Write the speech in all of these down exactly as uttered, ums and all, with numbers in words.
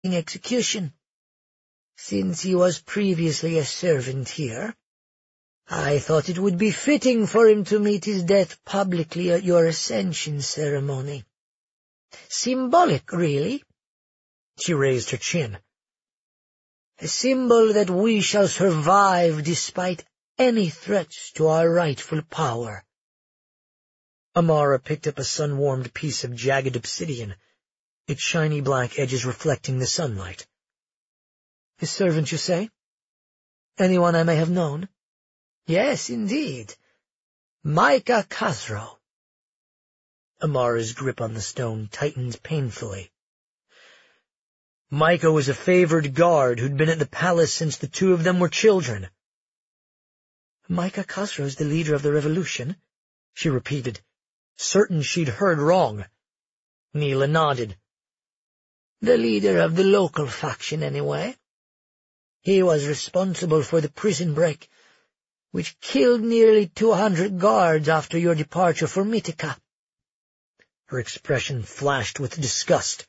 execution. Since he was previously a servant here, I thought it would be fitting for him to meet his death publicly at your ascension ceremony. Symbolic, really." She raised her chin. "A symbol that we shall survive despite any threats to our rightful power." Amara picked up a sun-warmed piece of jagged obsidian, its shiny black edges reflecting the sunlight. "His servant, you say? Anyone I may have known?" "Yes, indeed. Micah Khosrow." Amara's grip on the stone tightened painfully. Micah was a favored guard who'd been at the palace since the two of them were children. "Micah Khosrow is the leader of the revolution?" she repeated, certain she'd heard wrong. Neela nodded. "The leader of the local faction, anyway. He was responsible for the prison break, which killed nearly two hundred guards after your departure for Mythica." Her expression flashed with disgust.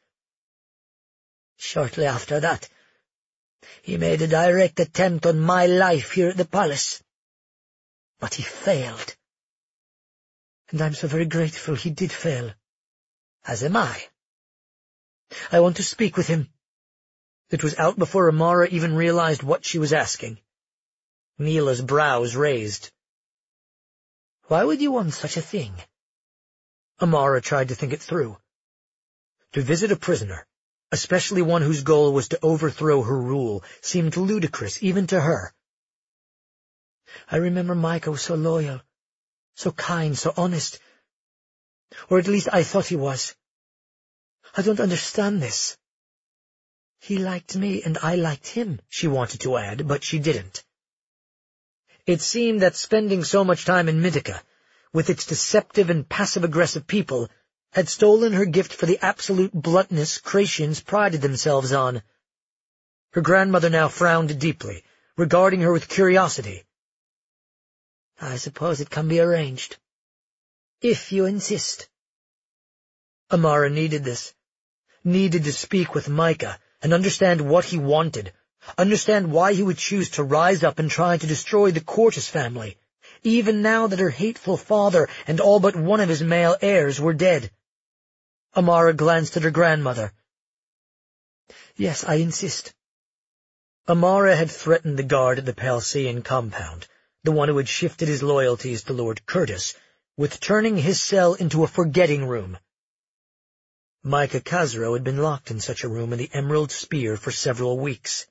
"Shortly after that, he made a direct attempt on my life here at the palace. But he failed. And I'm so very grateful he did fail. As am I. I want to speak with him." It was out before Amara even realized what she was asking. Neela's brows raised. "Why would you want such a thing?" Amara tried to think it through. To visit a prisoner, especially one whose goal was to overthrow her rule, seemed ludicrous even to her. "I remember Micah was so loyal, so kind, so honest. Or at least I thought he was. I don't understand this. He liked me, and I liked him," she wanted to add, but she didn't. It seemed that spending so much time in Mythica, with its deceptive and passive-aggressive people, had stolen her gift for the absolute bluntness Kratians prided themselves on. Her grandmother now frowned deeply, regarding her with curiosity. "I suppose it can be arranged, if you insist." Amara needed this, needed to speak with Micah and understand what he wanted, understand why he would choose to rise up and try to destroy the Cortus family, even now that her hateful father and all but one of his male heirs were dead. Amara glanced at her grandmother. "Yes, I insist." Amara had threatened the guard at the Palsean compound, the one who had shifted his loyalties to Lord Curtis, with turning his cell into a forgetting room. Micah Khosrow had been locked in such a room in the Emerald Spear for several weeks.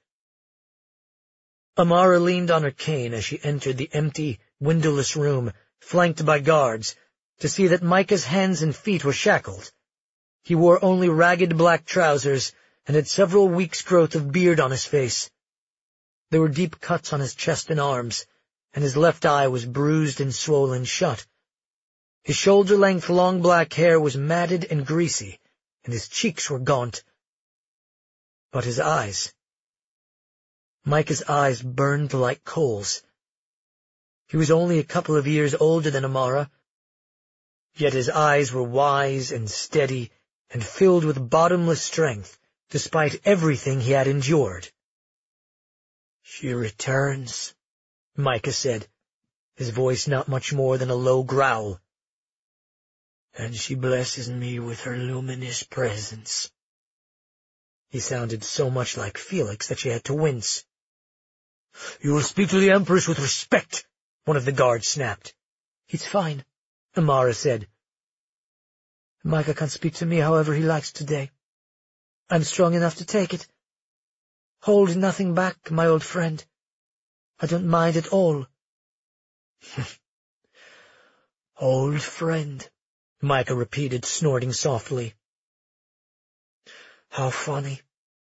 Amara leaned on her cane as she entered the empty, windowless room, flanked by guards, to see that Micah's hands and feet were shackled. He wore only ragged black trousers and had several weeks' growth of beard on his face. There were deep cuts on his chest and arms, and his left eye was bruised and swollen shut. His shoulder-length long black hair was matted and greasy, and his cheeks were gaunt. But his eyes... Micah's eyes burned like coals. He was only a couple of years older than Amara, yet his eyes were wise and steady and filled with bottomless strength, despite everything he had endured. "She returns," Micah said, his voice not much more than a low growl. "And she blesses me with her luminous presence." He sounded so much like Felix that she had to wince. "You will speak to the Empress with respect," one of the guards snapped. "It's fine," Amara said. "Micah can speak to me however he likes today. I'm strong enough to take it. Hold nothing back, my old friend. I don't mind at all." "Old friend," Micah repeated, snorting softly. "How funny.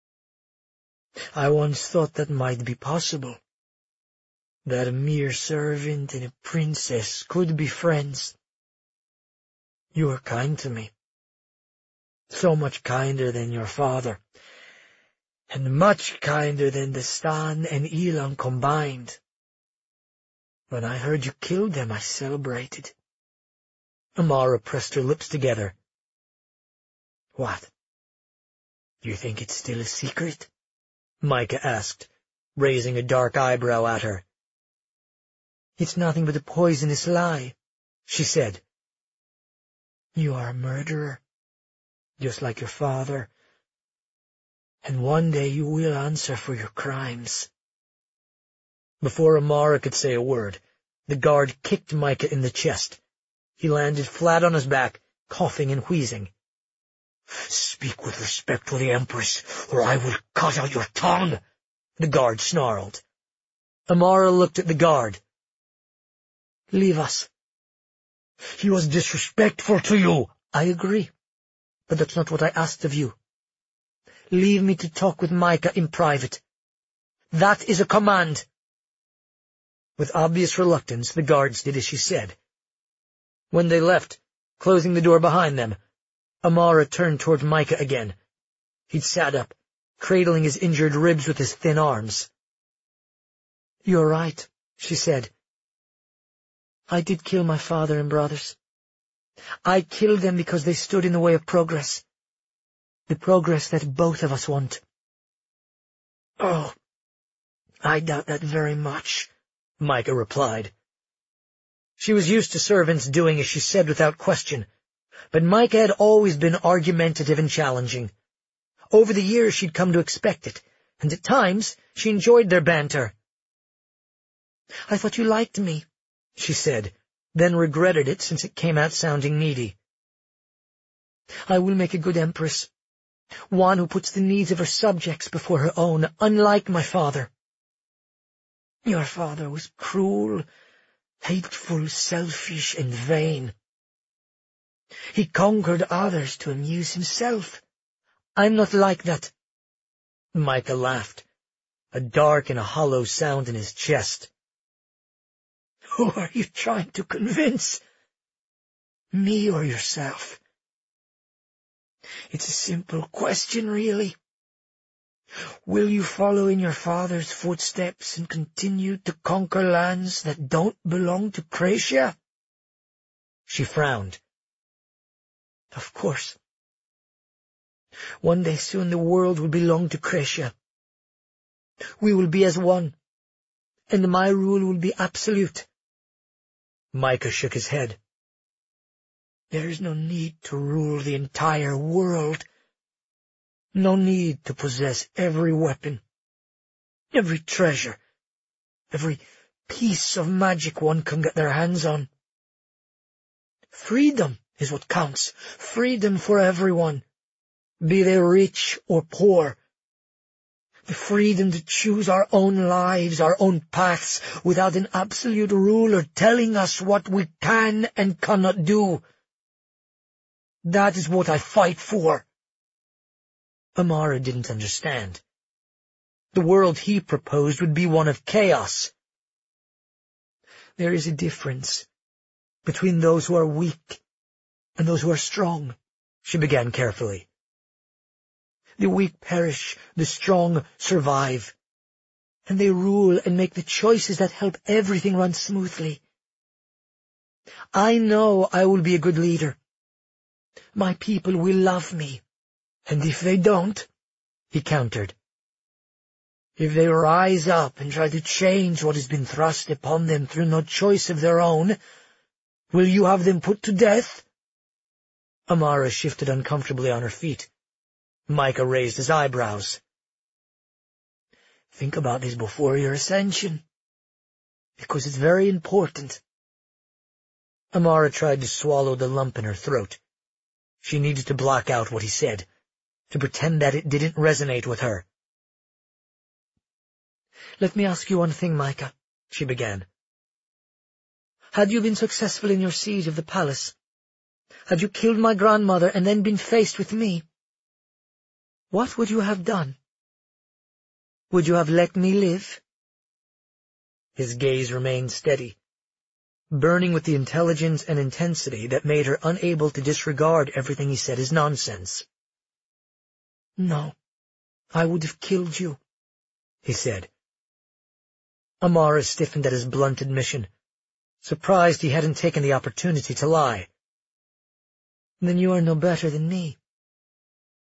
I once thought that might be possible, that a mere servant and a princess could be friends. You are kind to me, so much kinder than your father, and much kinder than the Stan and Elan combined. When I heard you killed them, I celebrated." Amara pressed her lips together. "What?" Do you think it's still a secret? Micah asked, raising a dark eyebrow at her. It's nothing but a poisonous lie, she said. You are a murderer, just like your father, and one day you will answer for your crimes. Before Amara could say a word, the guard kicked Micah in the chest. He landed flat on his back, coughing and wheezing. Speak with respect to the Empress, or I will cut out your tongue, the guard snarled. Amara looked at the guard. Leave us. He was disrespectful to you. I agree, but that's not what I asked of you. Leave me to talk with Micah in private. That is a command. With obvious reluctance, the guards did as she said. When they left, closing the door behind them, Amara turned toward Micah again. He'd sat up, cradling his injured ribs with his thin arms. You're right, she said. I did kill my father and brothers. I killed them because they stood in the way of progress. The progress that both of us want. Oh, I doubt that very much, Micah replied. She was used to servants doing as she said without question, but Micah had always been argumentative and challenging. Over the years she'd come to expect it, and at times she enjoyed their banter. I thought you liked me, she said, then regretted it since it came out sounding needy. I will make a good empress, one who puts the needs of her subjects before her own, unlike my father. Your father was cruel, hateful, selfish, and vain. He conquered others to amuse himself. I'm not like that. Micah laughed, a dark and a hollow sound in his chest. Who are you trying to convince? Me or yourself? It's a simple question, really. Will you follow in your father's footsteps and continue to conquer lands that don't belong to Kracia? She frowned. Of course. One day soon the world will belong to Kracia. We will be as one, and my rule will be absolute. Micah shook his head. There is no need to rule the entire world. No need to possess every weapon, every treasure, every piece of magic one can get their hands on. Freedom is what counts. Freedom for everyone, be they rich or poor. The freedom to choose our own lives, our own paths, without an absolute ruler telling us what we can and cannot do. That is what I fight for. Amara didn't understand. The world he proposed would be one of chaos. There is a difference between those who are weak and those who are strong, she began carefully. The weak perish, the strong survive, and they rule and make the choices that help everything run smoothly. I know I will be a good leader. My people will love me, and if they don't, he countered, if they rise up and try to change what has been thrust upon them through no choice of their own, will you have them put to death? Amara shifted uncomfortably on her feet. Micah raised his eyebrows. Think about this before your ascension, because it's very important. Amara tried to swallow the lump in her throat. She needed to block out what he said, to pretend that it didn't resonate with her. Let me ask you one thing, Micah, she began. Had you been successful in your siege of the palace, had you killed my grandmother and then been faced with me, what would you have done? Would you have let me live? His gaze remained steady, burning with the intelligence and intensity that made her unable to disregard everything he said as nonsense. No, I would have killed you, he said. Amara stiffened at his blunt admission, surprised he hadn't taken the opportunity to lie. Then you are no better than me.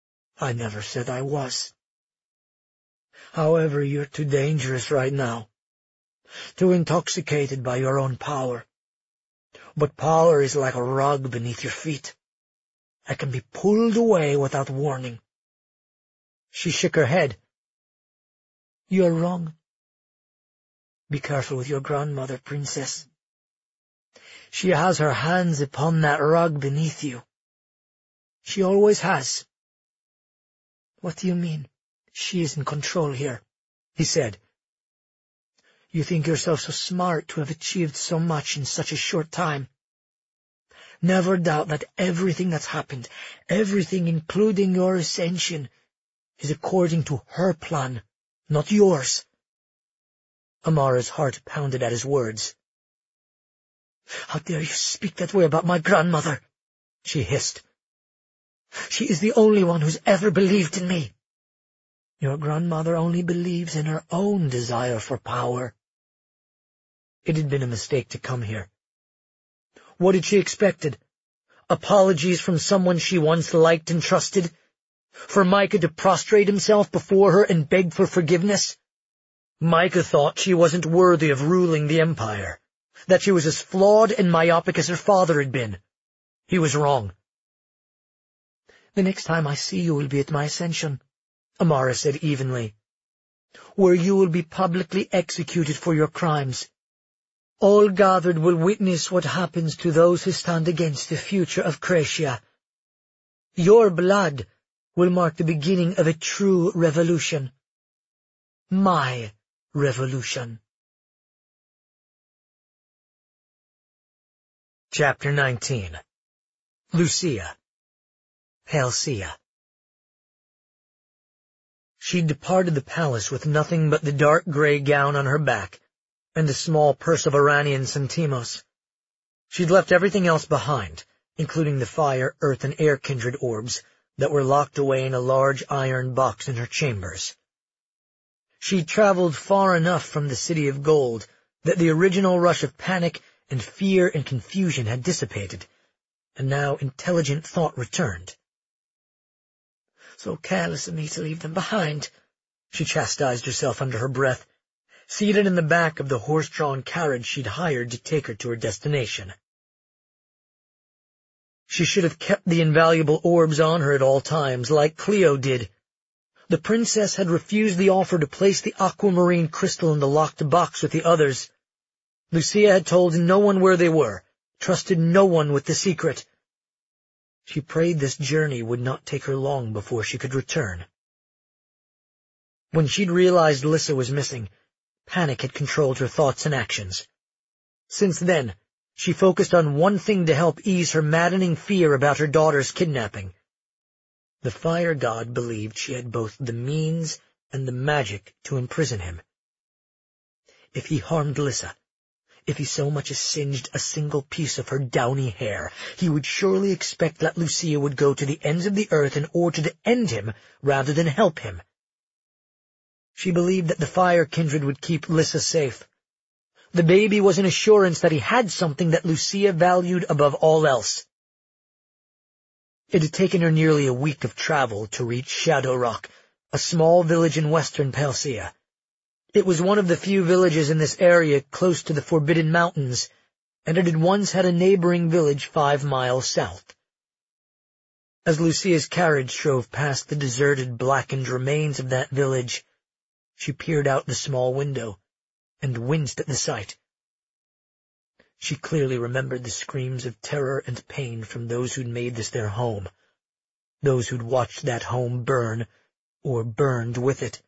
I never said I was. However, you're too dangerous right now, too intoxicated by your own power. But power is like a rug beneath your feet. It can be pulled away without warning. She shook her head. You're wrong. Be careful with your grandmother, princess. She has her hands upon that rug beneath you. She always has. What do you mean? She is in control here, he said. You think yourself so smart to have achieved so much in such a short time. Never doubt that everything that's happened, everything including your ascension, is according to her plan, not yours. Amara's heart pounded at his words. How dare you speak that way about my grandmother? She hissed. She is the only one who's ever believed in me. Your grandmother only believes in her own desire for power. It had been a mistake to come here. What had she expected? Apologies from someone she once liked and trusted? For Micah to prostrate himself before her and beg for forgiveness? Micah thought she wasn't worthy of ruling the empire, that she was as flawed and myopic as her father had been. He was wrong. The next time I see you will be at my ascension, Amara said evenly, where you will be publicly executed for your crimes. All gathered will witness what happens to those who stand against the future of Cretia. Your blood will mark the beginning of a true revolution. My revolution. Chapter nineteen. Lucia. Halcyon. She'd departed the palace with nothing but the dark grey gown on her back and a small purse of Iranian centimos. She'd left everything else behind, including the fire, earth, and air kindred orbs that were locked away in a large iron box in her chambers. She'd traveled far enough from the city of gold that the original rush of panic and fear and confusion had dissipated, and now intelligent thought returned. So careless of me to leave them behind, she chastised herself under her breath, seated in the back of the horse-drawn carriage she'd hired to take her to her destination. She should have kept the invaluable orbs on her at all times, like Cleo did. The princess had refused the offer to place the aquamarine crystal in the locked box with the others. Lucia had told no one where they were, trusted no one with the secret. She prayed this journey would not take her long before she could return. When she'd realized Lissa was missing, panic had controlled her thoughts and actions. Since then, she focused on one thing to help ease her maddening fear about her daughter's kidnapping. The fire god believed she had both the means and the magic to imprison him. If he harmed Lissa, if he so much as singed a single piece of her downy hair, he would surely expect that Lucia would go to the ends of the earth in order to end him rather than help him. She believed that the fire kindred would keep Lissa safe. The baby was an assurance that he had something that Lucia valued above all else. It had taken her nearly a week of travel to reach Shadow Rock, a small village in western Pelsia. It was one of the few villages in this area close to the Forbidden Mountains, and it had once had a neighboring village five miles south. As Lucia's carriage drove past the deserted, blackened remains of that village, she peered out the small window and winced at the sight. She clearly remembered the screams of terror and pain from those who'd made this their home, those who'd watched that home burn, or burned with it.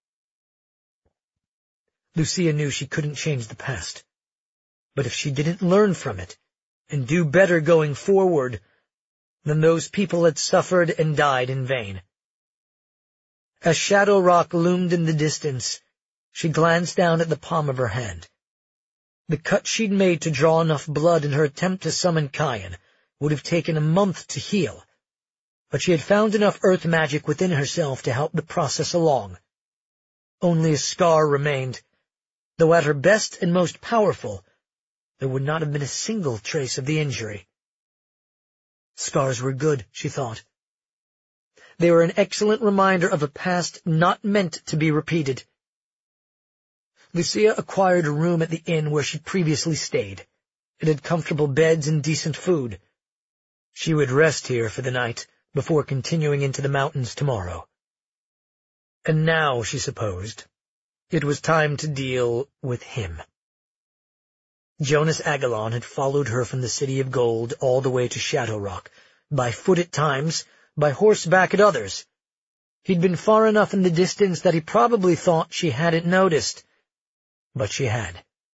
Lucia knew she couldn't change the past, but if she didn't learn from it and do better going forward, then those people had suffered and died in vain. As Shadow Rock loomed in the distance, she glanced down at the palm of her hand. The cut she'd made to draw enough blood in her attempt to summon Kayan would have taken a month to heal, but she had found enough earth magic within herself to help the process along. Only a scar remained, though at her best and most powerful, there would not have been a single trace of the injury. Scars were good, she thought. They were an excellent reminder of a past not meant to be repeated. Lucia acquired a room at the inn where she'd previously stayed. It had comfortable beds and decent food. She would rest here for the night, before continuing into the mountains tomorrow. And now, she supposed, it was time to deal with him. Jonas Aguilon had followed her from the City of Gold all the way to Shadow Rock, by foot at times, by horseback at others. He'd been far enough in the distance that he probably thought she hadn't noticed, but she had.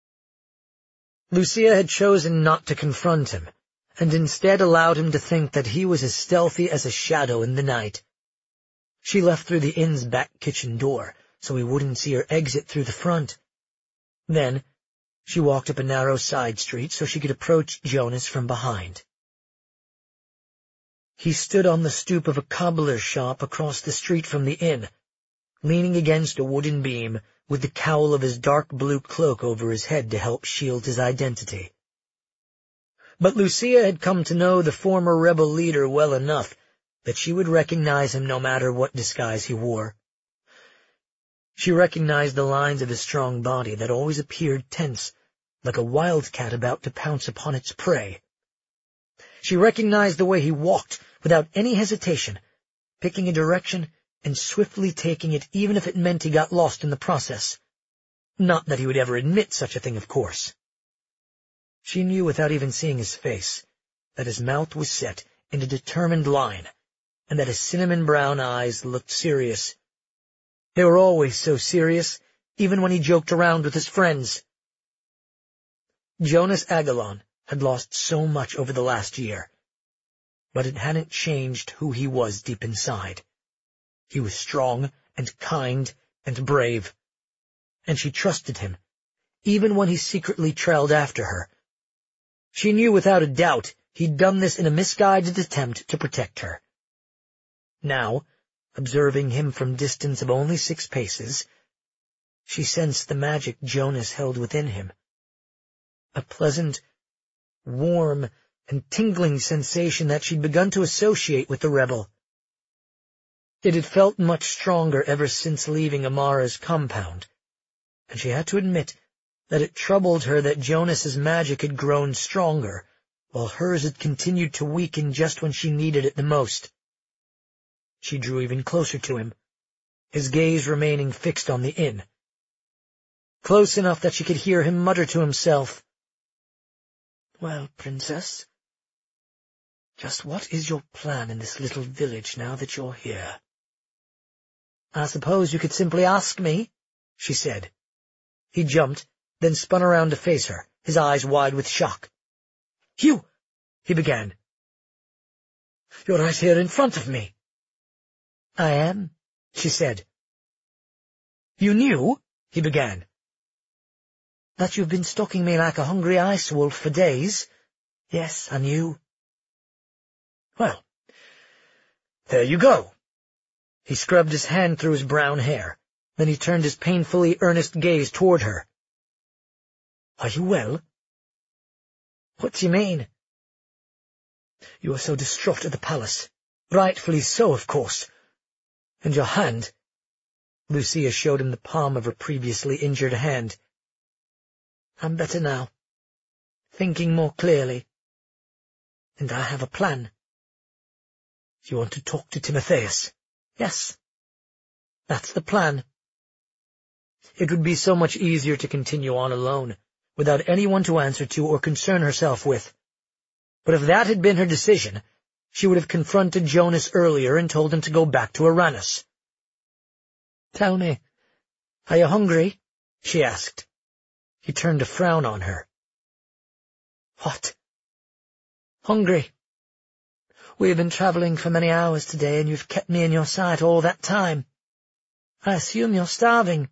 Lucia had chosen not to confront him, and instead allowed him to think that he was as stealthy as a shadow in the night. She left through the inn's back kitchen door, so he wouldn't see her exit through the front. Then she walked up a narrow side street so she could approach Jonas from behind. He stood on the stoop of a cobbler's shop across the street from the inn, leaning against a wooden beam, with the cowl of his dark blue cloak over his head to help shield his identity. But Lucia had come to know the former rebel leader well enough that she would recognize him no matter what disguise he wore. She recognized the lines of his strong body that always appeared tense, like a wildcat about to pounce upon its prey. She recognized the way he walked without any hesitation, picking a direction and swiftly taking it even if it meant he got lost in the process. Not that he would ever admit such a thing, of course. She knew without even seeing his face that his mouth was set in a determined line, and that his cinnamon-brown eyes looked serious. They were always so serious, even when he joked around with his friends. Jonas Aguilon had lost so much over the last year, but it hadn't changed who he was deep inside. He was strong and kind and brave, and she trusted him, even when he secretly trailed after her. She knew without a doubt he'd done this in a misguided attempt to protect her. Now, observing him from distance of only six paces, she sensed the magic Jonas held within him. A pleasant, warm, and tingling sensation that she'd begun to associate with the rebel. It had felt much stronger ever since leaving Amara's compound, and she had to admit that it troubled her that Jonas's magic had grown stronger, while hers had continued to weaken just when she needed it the most. She drew even closer to him, his gaze remaining fixed on the inn. Close enough that she could hear him mutter to himself, "Well, Princess, just what is your plan in this little village now that you're here?" "I suppose you could simply ask me," she said. He jumped, then spun around to face her, his eyes wide with shock. "You," he began. "You're right here in front of me." "I am," she said. "You knew," he began. "That you've been stalking me like a hungry ice wolf for days? Yes, I knew." "Well, there you go." He scrubbed his hand through his brown hair. Then he turned his painfully earnest gaze toward her. "Are you well?" "What do you mean?" "You were so distraught at the palace. Rightfully so, of course. And your hand—" Lucia showed him the palm of her previously injured hand. "I'm better now, thinking more clearly. And I have a plan." "You want to talk to Timotheus?" "Yes. That's the plan." It would be so much easier to continue on alone, without anyone to answer to or concern herself with. But if that had been her decision, she would have confronted Jonas earlier and told him to go back to Uranus. "Tell me, are you hungry?" she asked. He turned a frown on her. "What?" "Hungry. We have been traveling for many hours today, and you've kept me in your sight all that time. I assume you're starving."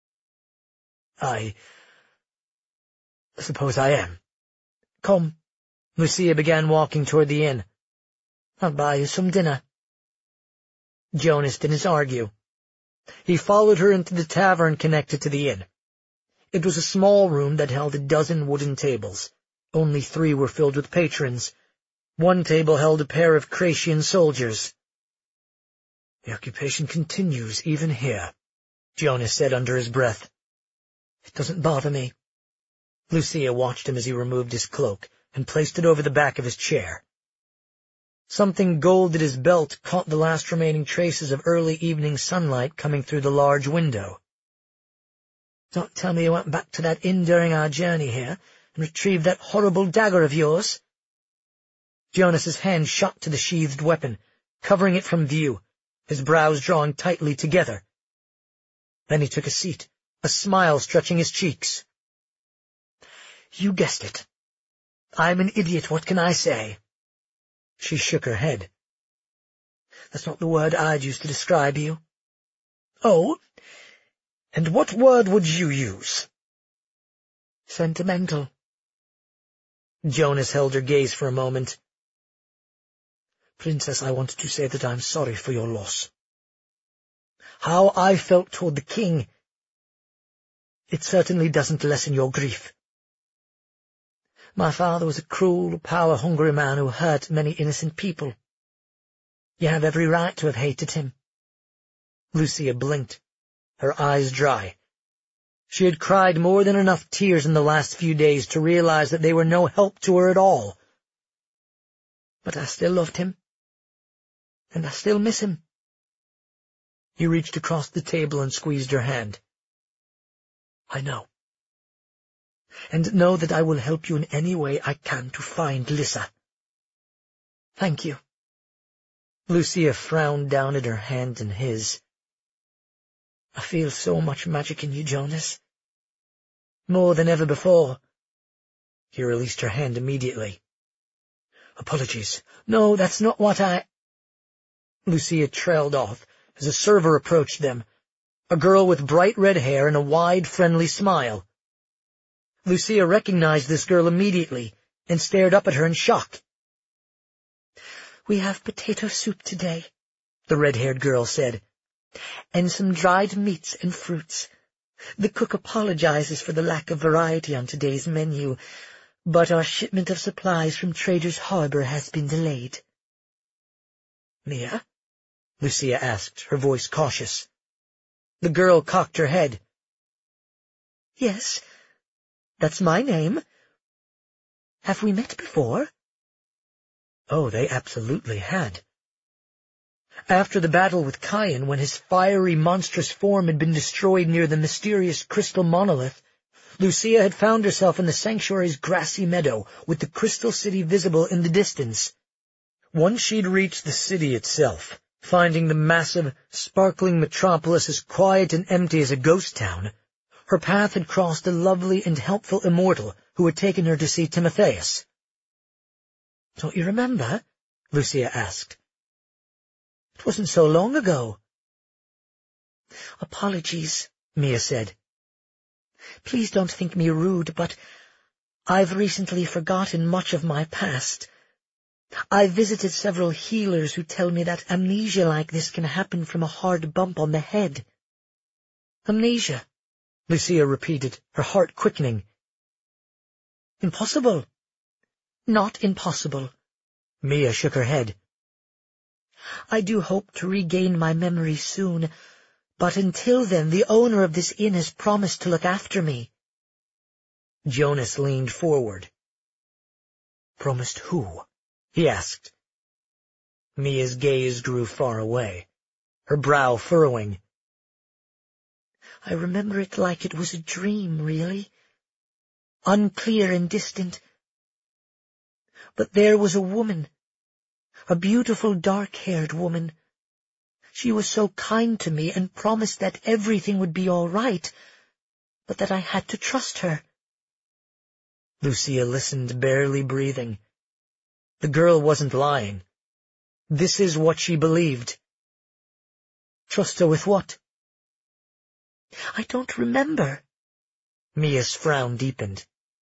I suppose I am." "Come." Lucia began walking toward the inn. "I'll buy you some dinner." Jonas didn't argue. He followed her into the tavern connected to the inn. It was a small room that held a dozen wooden tables. Only three were filled with patrons. One table held a pair of Cracian soldiers. The occupation continues even here, Jonas said under his breath. It doesn't bother me. Lucia watched him as he removed his cloak and placed it over the back of his chair. Something gold at his belt caught the last remaining traces of early evening sunlight coming through the large window. Don't tell me you went back to that inn during our journey here and retrieved that horrible dagger of yours. Jonas's hand shot to the sheathed weapon, covering it from view, his brows drawing tightly together. Then he took a seat, a smile stretching his cheeks. You guessed it. I'm an idiot, what can I say? She shook her head. That's not the word I'd use to describe you. Oh, and what word would you use? Sentimental. Jonas held her gaze for a moment. Princess, I wanted to say that I'm sorry for your loss. How I felt toward the king. It certainly doesn't lessen your grief. My father was a cruel, power-hungry man who hurt many innocent people. You have every right to have hated him. Lucia blinked, her eyes dry. She had cried more than enough tears in the last few days to realize that they were no help to her at all. But I still loved him, and I still miss him. He reached across the table and squeezed her hand. I know. And know that I will help you in any way I can to find Lissa. Thank you. Lucia frowned down at her hand in his. I feel so much magic in you, Jonas. More than ever before. He released her hand immediately. Apologies. No, that's not what I... Lucia trailed off as a server approached them, a girl with bright red hair and a wide, friendly smile. Lucia recognized this girl immediately and stared up at her in shock. We have potato soup today, the red-haired girl said, and some dried meats and fruits. The cook apologizes for the lack of variety on today's menu, but our shipment of supplies from Trader's Harbor has been delayed. Mia? Lucia asked, her voice cautious. The girl cocked her head. Yes, that's my name. Have we met before? Oh, they absolutely had. After the battle with Cain, when his fiery, monstrous form had been destroyed near the mysterious crystal monolith, Lucia had found herself in the sanctuary's grassy meadow, with the crystal city visible in the distance. Once she'd reached the city itself, finding the massive, sparkling metropolis as quiet and empty as a ghost town, her path had crossed a lovely and helpful immortal who had taken her to see Timotheus. Don't you remember? Lucia asked. It wasn't so long ago. Apologies, Mia said. Please don't think me rude, but I've recently forgotten much of my past. I've visited several healers who tell me that amnesia like this can happen from a hard bump on the head. Amnesia, Lucia repeated, her heart quickening. Impossible. Not impossible. Mia shook her head. I do hope to regain my memory soon, but until then the owner of this inn has promised to look after me. Jonas leaned forward. Promised who? He asked. Mia's gaze grew far away, her brow furrowing. I remember it like it was a dream, really. Unclear and distant. But there was a woman, a beautiful dark-haired woman. She was so kind to me and promised that everything would be all right, but that I had to trust her. Lucia listened, barely breathing. The girl wasn't lying. This is what she believed. Trust her with what? I don't remember. Mia's frown deepened.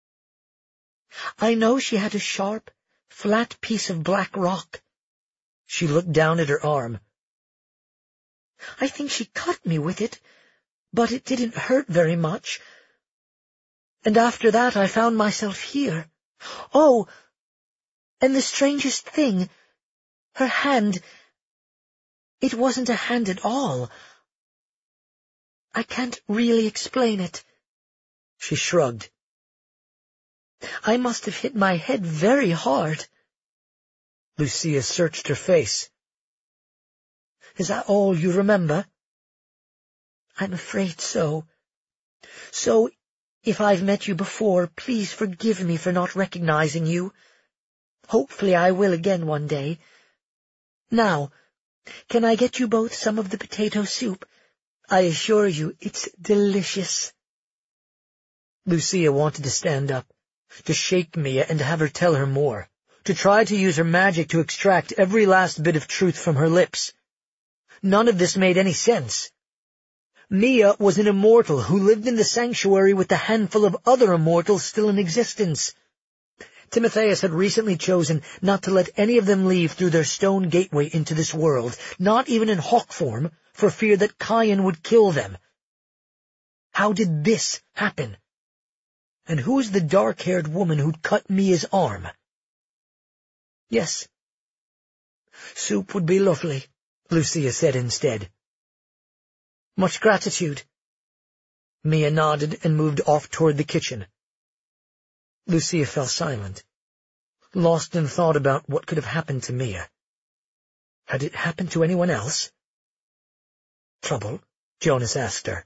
I know she had a sharp, flat piece of black rock. She looked down at her arm. I think she cut me with it, but it didn't hurt very much. And after that I found myself here. Oh, and the strangest thing, her hand, It wasn't a hand at all. I can't really explain it. She shrugged. I must have hit my head very hard. Lucia searched her face. Is that all you remember? I'm afraid so. So, if I've met you before, please forgive me for not recognizing you. Hopefully I will again one day. Now, can I get you both some of the potato soup? I assure you, it's delicious. Lucia wanted to stand up, to shake Mia and have her tell her more, to try to use her magic to extract every last bit of truth from her lips. None of this made any sense. Mia was an immortal who lived in the sanctuary with a handful of other immortals still in existence. Timotheus had recently chosen not to let any of them leave through their stone gateway into this world, not even in hawk form, for fear that Kian would kill them. How did this happen? And who is the dark-haired woman who'd cut Mia's arm? Yes. Soup would be lovely, Lucia said instead. Much gratitude. Mia nodded and moved off toward the kitchen. Lucia fell silent, lost in thought about what could have happened to Mia. Had it happened to anyone else? Trouble? Jonas asked her.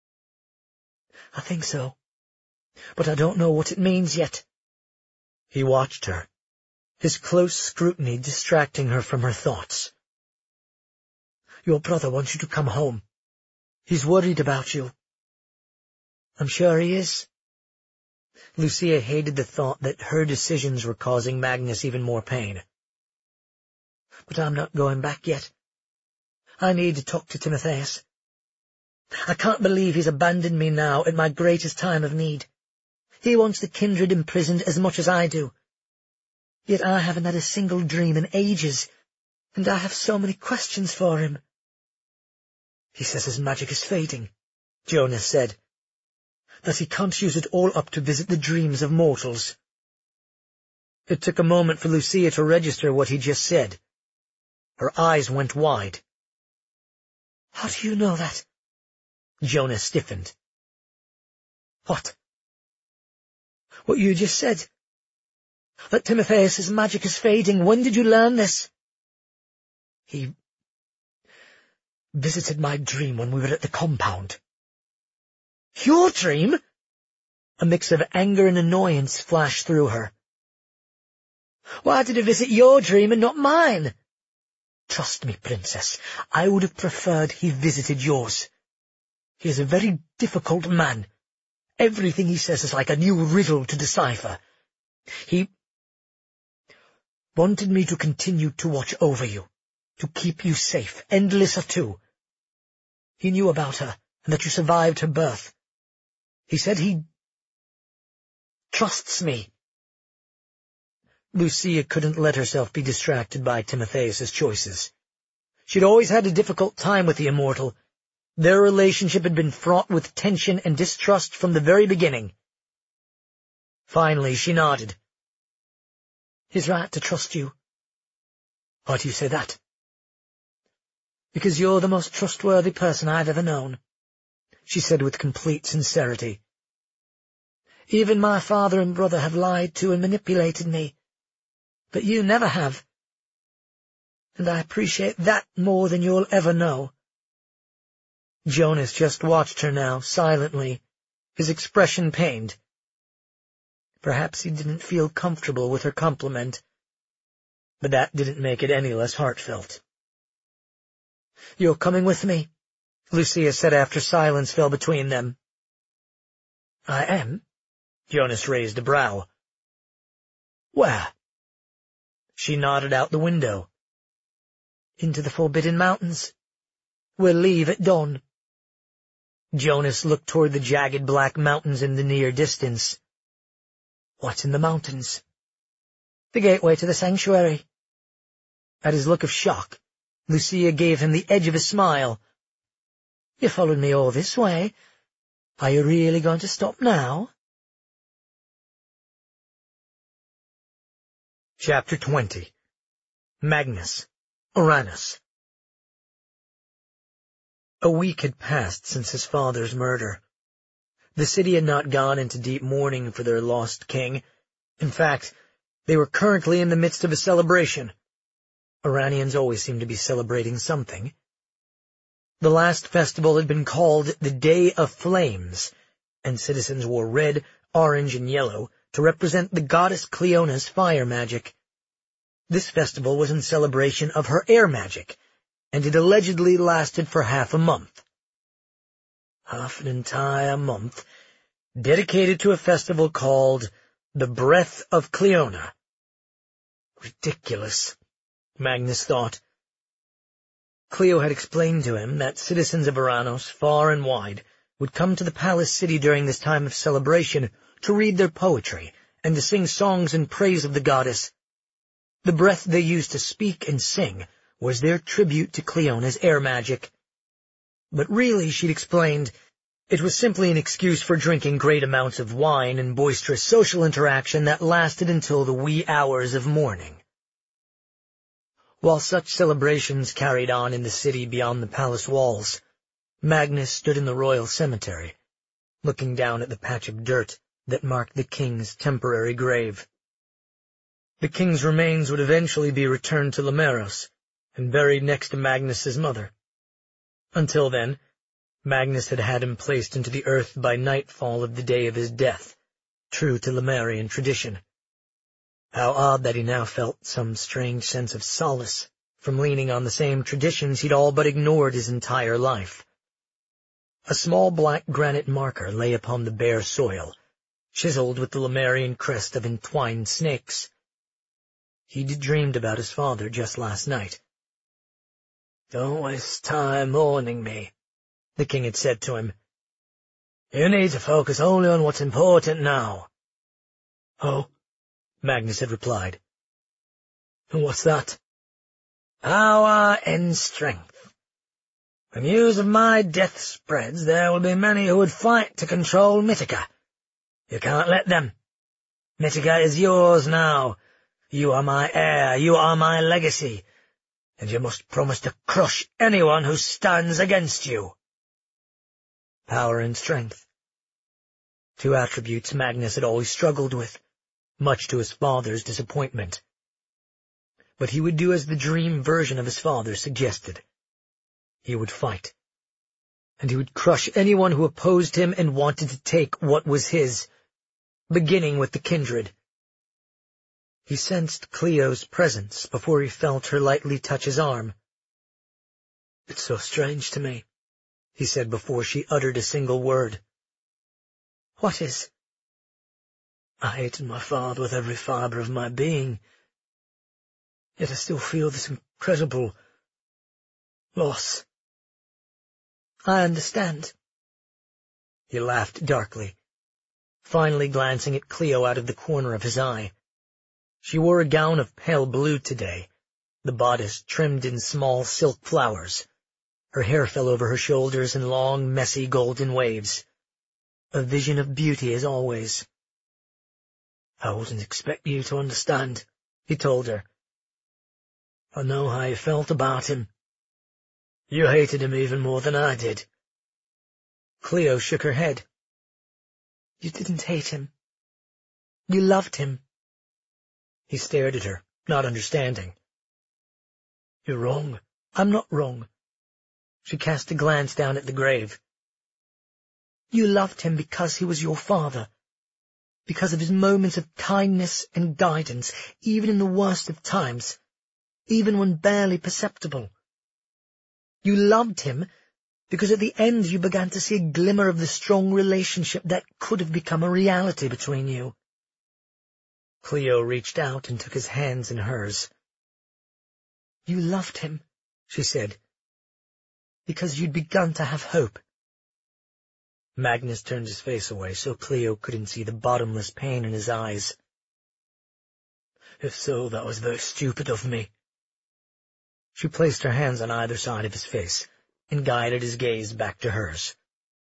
I think so, but I don't know what it means yet. He watched her, his close scrutiny distracting her from her thoughts. Your brother wants you to come home. He's worried about you. I'm sure he is. Lucia hated the thought that her decisions were causing Magnus even more pain. But I'm not going back yet. I need to talk to Timotheus. I can't believe he's abandoned me now at my greatest time of need. He wants the kindred imprisoned as much as I do. Yet I haven't had a single dream in ages, and I have so many questions for him. He says his magic is fading, Jonas said, that he can't use it all up to visit the dreams of mortals. It took a moment for Lucia to register what he just said. Her eyes went wide. How do you know that? Jonas stiffened. What? What you just said. That Timotheus's magic is fading. When did you learn this? He visited my dream when we were at the compound. Your dream? A mix of anger and annoyance flashed through her. Why did he visit your dream and not mine? Trust me, Princess, I would have preferred he visited yours. He is a very difficult man. Everything he says is like a new riddle to decipher. He wanted me to continue to watch over you, to keep you safe, and Lissa too. He knew about her, and that you survived her birth. He said he trusts me. Lucia couldn't let herself be distracted by Timotheus's choices. She'd always had a difficult time with the immortal. Their relationship had been fraught with tension and distrust from the very beginning. Finally, she nodded. He's right to trust you. Why do you say that? Because you're the most trustworthy person I've ever known, she said with complete sincerity. Even my father and brother have lied to and manipulated me, but you never have. And I appreciate that more than you'll ever know. Jonas just watched her now, silently, his expression pained. Perhaps he didn't feel comfortable with her compliment, but that didn't make it any less heartfelt. You're coming with me, Lucia said after silence fell between them. I am? Jonas raised a brow. Where? She nodded out the window. Into the Forbidden Mountains. We'll leave at dawn. Jonas looked toward the jagged black mountains in the near distance. What's in the mountains? The gateway to the sanctuary. At his look of shock, Lucia gave him the edge of a smile. You followed me all this way. Are you really going to stop now? Chapter twenty. Magnus, Uranus. A week had passed since his father's murder. The city had not gone into deep mourning for their lost king. In fact, they were currently in the midst of a celebration. Iranians always seem to be celebrating something. The last festival had been called the Day of Flames, and citizens wore red, orange, and yellow to represent the goddess Cleona's fire magic. This festival was in celebration of her air magic, and it allegedly lasted for half a month. Half an entire month, dedicated to a festival called the Breath of Cleona. Ridiculous, Magnus thought. Cleo had explained to him that citizens of Eranos, far and wide, would come to the palace city during this time of celebration to read their poetry and to sing songs in praise of the goddess. The breath they used to speak and sing was their tribute to Cleona's air magic. But really, she'd explained, it was simply an excuse for drinking great amounts of wine and boisterous social interaction that lasted until the wee hours of morning. While such celebrations carried on in the city beyond the palace walls, Magnus stood in the royal cemetery, looking down at the patch of dirt that marked the king's temporary grave. The king's remains would eventually be returned to Lemeros and buried next to Magnus's mother. Until then, Magnus had had him placed into the earth by nightfall of the day of his death, true to Lemurian tradition. How odd that he now felt some strange sense of solace from leaning on the same traditions he'd all but ignored his entire life. A small black granite marker lay upon the bare soil, chiseled with the Lemurian crest of entwined snakes. He'd dreamed about his father just last night. "Don't waste time mourning me," the king had said to him. "You need to focus only on what's important now." "Oh," Magnus had replied. "And what's that?" "Power and strength. When news of my death spreads, there will be many who would fight to control Mythica. You can't let them. Mythica is yours now. You are my heir, you are my legacy, and you must promise to crush anyone who stands against you." Power and strength. Two attributes Magnus had always struggled with, much to his father's disappointment. But he would do as the dream version of his father suggested. He would fight, and he would crush anyone who opposed him and wanted to take what was his, beginning with the kindred. He sensed Cleo's presence before he felt her lightly touch his arm. "It's so strange to me," he said before she uttered a single word. "What is?" "I hated my father with every fibre of my being, yet I still feel this incredible loss." "I understand." He laughed darkly, finally glancing at Cleo out of the corner of his eye. She wore a gown of pale blue today, the bodice trimmed in small silk flowers. Her hair fell over her shoulders in long, messy golden waves. A vision of beauty as always. "I wouldn't expect you to understand," he told her. "I know how you felt about him. You hated him even more than I did." Cleo shook her head. "You didn't hate him. You loved him." He stared at her, not understanding. "You're wrong." "I'm not wrong." She cast a glance down at the grave. "You loved him because he was your father, because of his moments of kindness and guidance, even in the worst of times, even when barely perceptible. You loved him because at the end you began to see a glimmer of the strong relationship that could have become a reality between you." Cleo reached out and took his hands in hers. "You loved him," she said, "because you'd begun to have hope." Magnus turned his face away so Cleo couldn't see the bottomless pain in his eyes. "If so, that was very stupid of me." She placed her hands on either side of his face and guided his gaze back to hers.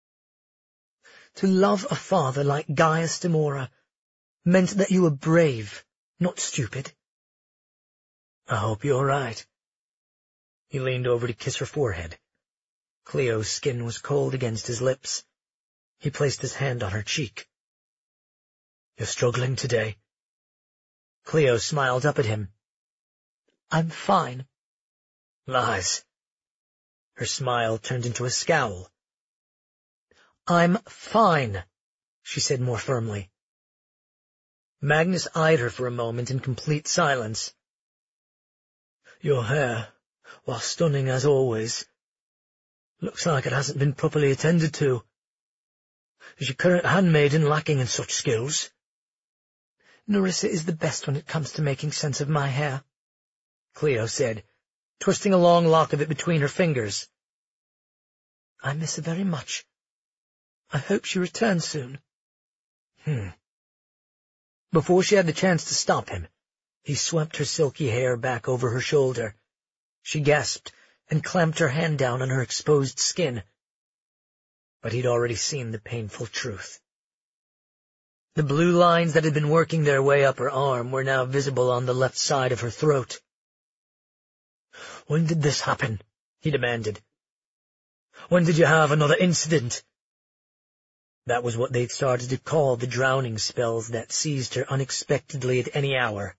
"To love a father like Gaius Demora meant that you were brave, not stupid." "I hope you're right." He leaned over to kiss her forehead. Cleo's skin was cold against his lips. He placed his hand on her cheek. "You're struggling today?" Cleo smiled up at him. "I'm fine." "Lies." Her smile turned into a scowl. "I'm fine," she said more firmly. Magnus eyed her for a moment in complete silence. "Your hair, while stunning as always, looks like it hasn't been properly attended to. Is your current handmaiden lacking in such skills?" "Nerissa is the best when it comes to making sense of my hair," Cleo said, twisting a long lock of it between her fingers. "I miss her very much. I hope she returns soon." Hmm. Before she had the chance to stop him, he swept her silky hair back over her shoulder. She gasped and clamped her hand down on her exposed skin. But he'd already seen the painful truth. The blue lines that had been working their way up her arm were now visible on the left side of her throat. "When did this happen?" he demanded. "When did you have another incident?" That was what they'd started to call the drowning spells that seized her unexpectedly at any hour.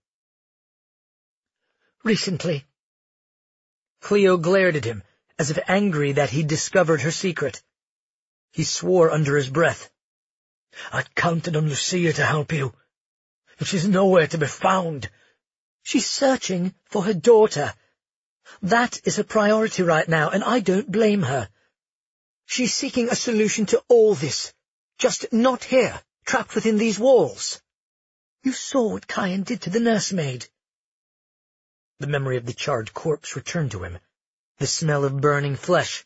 "Recently." Cleo glared at him, as if angry that he'd discovered her secret. He swore under his breath. "I'd counted on Lucia to help you, but she's nowhere to be found." "She's searching for her daughter. That is her priority right now, and I don't blame her. She's seeking a solution to all this, just not here, trapped within these walls. You saw what Kyan did to the nursemaid." The memory of the charred corpse returned to him, the smell of burning flesh.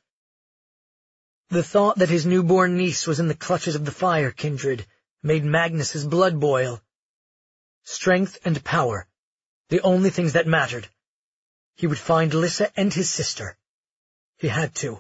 The thought that his newborn niece was in the clutches of the fire kindred made Magnus's blood boil. Strength and power, the only things that mattered. He would find Lissa and his sister. He had to.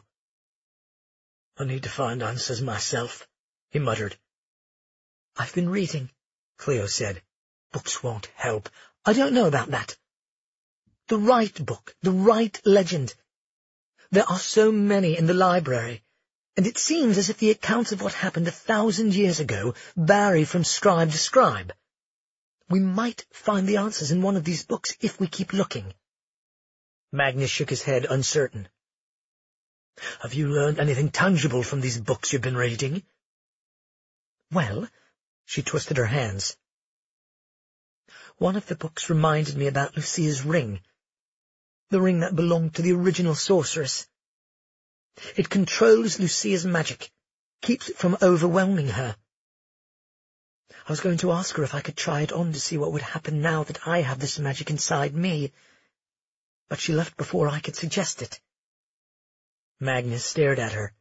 "I need to find answers myself," he muttered. "I've been reading," Cleo said. "Books won't help." "I don't know about that. The right book, the right legend. There are so many in the library, and it seems as if the accounts of what happened a thousand years ago vary from scribe to scribe. We might find the answers in one of these books if we keep looking." Magnus shook his head, uncertain. "Have you learned anything tangible from these books you've been reading?" "Well," she twisted her hands. "One of the books reminded me about Lucia's ring, the ring that belonged to the original sorceress. It controls Lucia's magic, keeps it from overwhelming her. I was going to ask her if I could try it on to see what would happen now that I have this magic inside me, but she left before I could suggest it." Magnus stared at her.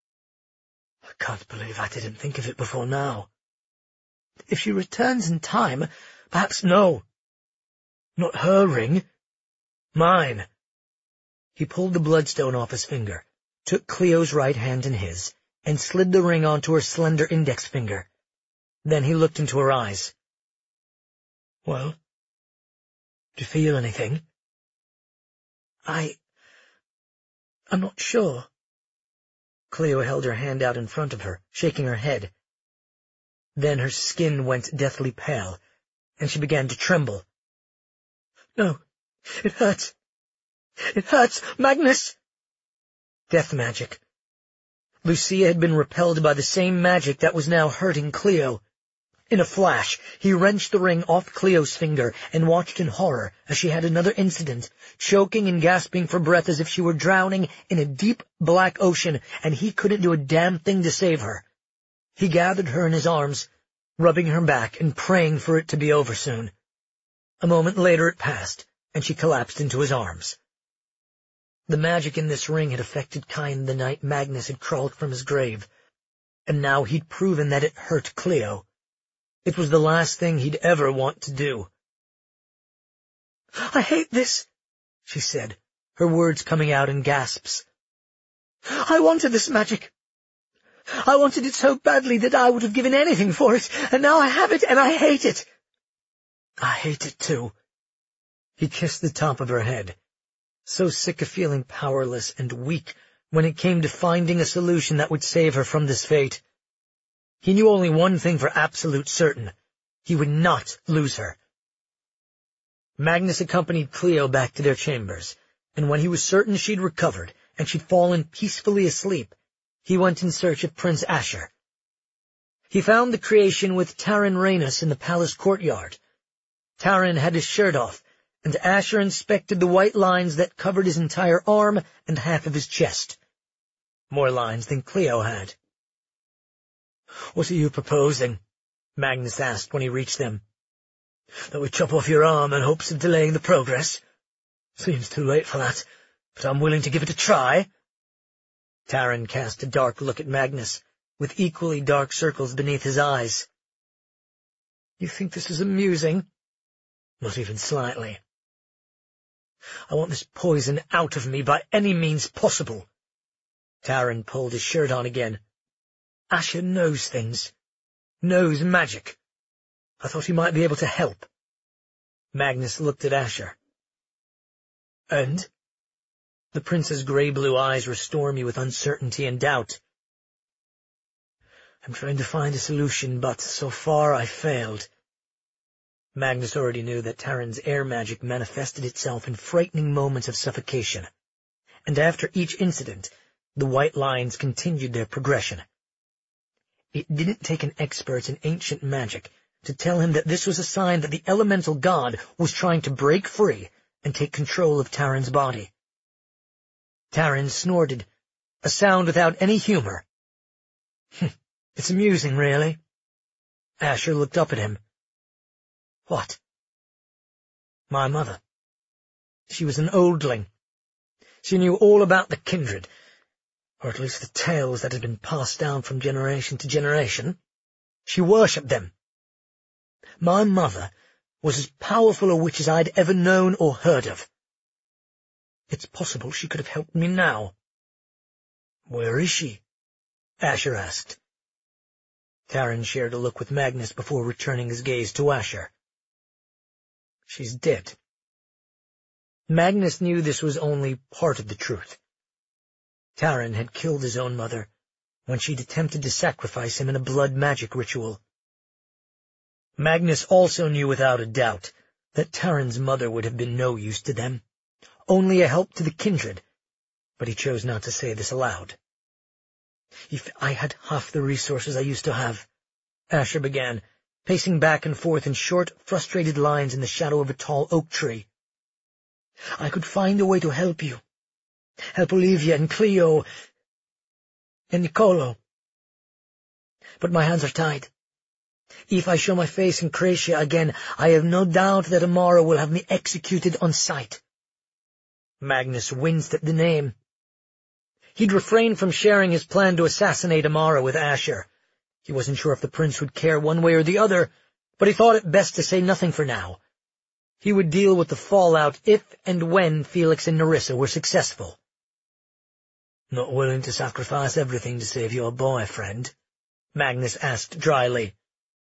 "I can't believe I didn't think of it before now." "If she returns in time, perhaps—" "No. Not her ring. Mine." He pulled the bloodstone off his finger, took Cleo's right hand in his, and slid the ring onto her slender index finger. Then he looked into her eyes. "Well, do you feel anything?" I... I'm not sure." Cleo held her hand out in front of her, shaking her head. Then her skin went deathly pale, and she began to tremble. "No, it hurts. It hurts, Magnus!" Death magic. Lucia had been repelled by the same magic that was now hurting Cleo. In a flash, he wrenched the ring off Cleo's finger and watched in horror as she had another incident, choking and gasping for breath as if she were drowning in a deep black ocean, and he couldn't do a damn thing to save her. He gathered her in his arms, rubbing her back and praying for it to be over soon. A moment later it passed, and she collapsed into his arms. The magic in this ring had affected Kyan the night Magnus had crawled from his grave, and now he'd proven that it hurt Cleo. It was the last thing he'd ever want to do. "I hate this," she said, her words coming out in gasps. "I wanted this magic. I wanted it so badly that I would have given anything for it, and now I have it, and I hate it." "I hate it too." He kissed the top of her head, so sick of feeling powerless and weak when it came to finding a solution that would save her from this fate. He knew only one thing for absolute certain. He would not lose her. Magnus accompanied Cleo back to their chambers, and when he was certain she'd recovered and she'd fallen peacefully asleep, he went in search of Prince Asher. He found the creation with Taran Rhaenys in the palace courtyard. Taran had his shirt off, and Asher inspected the white lines that covered his entire arm and half of his chest. More lines than Cleo had. "What are you proposing?" Magnus asked when he reached them. "That we chop off your arm in hopes of delaying the progress? Seems too late for that, but I'm willing to give it a try." Taran cast a dark look at Magnus, with equally dark circles beneath his eyes. "You think this is amusing?" "Not even slightly. I want this poison out of me by any means possible." Taran pulled his shirt on again. "Asher knows things. Knows magic. I thought he might be able to help." Magnus looked at Asher. "And?" The prince's grey-blue eyes were stormy with uncertainty and doubt. "I'm trying to find a solution, but so far I failed." Magnus already knew that Taran's air magic manifested itself in frightening moments of suffocation, and after each incident, the white lines continued their progression. It didn't take an expert in ancient magic to tell him that this was a sign that the elemental god was trying to break free and take control of Taran's body. Taran snorted, a sound without any humor. "It's amusing, really." Asher looked up at him. "What?" "My mother. She was an oldling. She knew all about the kindred, or at least the tales that had been passed down from generation to generation. She worshipped them. My mother was as powerful a witch as I'd ever known or heard of. It's possible she could have helped me now." "Where is she?" Asher asked. Taran shared a look with Magnus before returning his gaze to Asher. "She's dead." Magnus knew this was only part of the truth. Taran had killed his own mother when she'd attempted to sacrifice him in a blood magic ritual. Magnus also knew without a doubt that Taran's mother would have been no use to them, only a help to the kindred, but he chose not to say this aloud. "If I had half the resources I used to have," Asher began, pacing back and forth in short, frustrated lines in the shadow of a tall oak tree, "I could find a way to help you. Help Olivia and Cleo and Nicolo. But my hands are tied. If I show my face in Cracia again, I have no doubt that Amara will have me executed on sight." Magnus winced at the name. He'd refrained from sharing his plan to assassinate Amara with Asher. He wasn't sure if the prince would care one way or the other, but he thought it best to say nothing for now. He would deal with the fallout if and when Felix and Nerissa were successful. "Not willing to sacrifice everything to save your boyfriend?" Magnus asked dryly.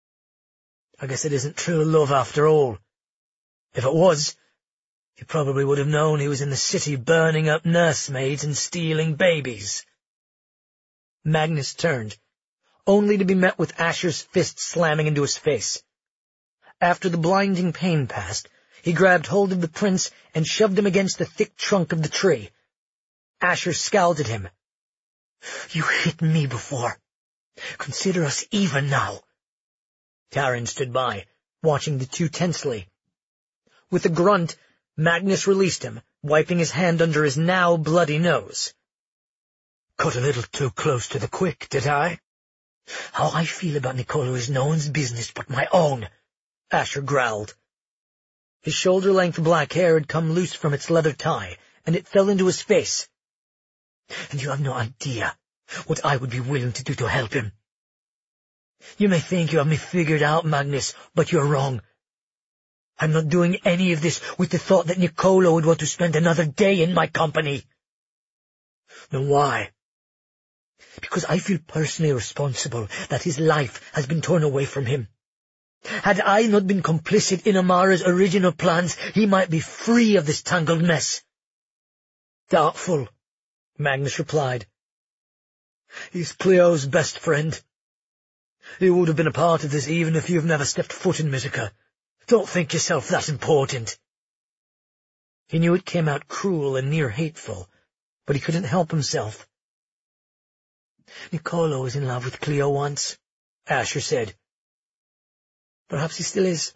"I guess it isn't true love after all. If it was, you probably would have known he was in the city burning up nursemaids and stealing babies." Magnus turned, only to be met with Asher's fist slamming into his face. After the blinding pain passed, he grabbed hold of the prince and shoved him against the thick trunk of the tree. Asher scowled at him. "You hit me before. Consider us even now." Taran stood by, watching the two tensely. With a grunt, Magnus released him, wiping his hand under his now bloody nose. "Cut a little too close to the quick, did I? How I feel about Nicolo is no one's business but my own," Asher growled. His shoulder-length black hair had come loose from its leather tie, and it fell into his face. "And you have no idea what I would be willing to do to help him. You may think you have me figured out, Magnus, but you're wrong. I'm not doing any of this with the thought that Nicolo would want to spend another day in my company." "Then why?" "Because I feel personally responsible that his life has been torn away from him. Had I not been complicit in Amara's original plans, he might be free of this tangled mess." "Doubtful," Magnus replied. He's Cleo's best friend. He would have been a part of this even if you've never stepped foot in Mythica. Don't think yourself that important. He knew it came out cruel and near hateful, but he couldn't help himself. Nicolo was in love with Cleo once, Asher said. Perhaps he still is.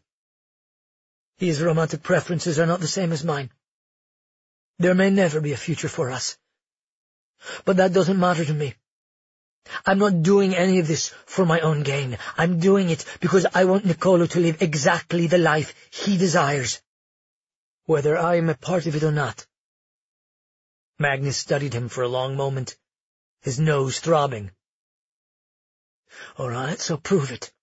His romantic preferences are not the same as mine. There may never be a future for us. But that doesn't matter to me. I'm not doing any of this for my own gain. I'm doing it because I want Nicolo to live exactly the life he desires, whether I am a part of it or not. Magnus studied him for a long moment, his nose throbbing. All right, so prove it.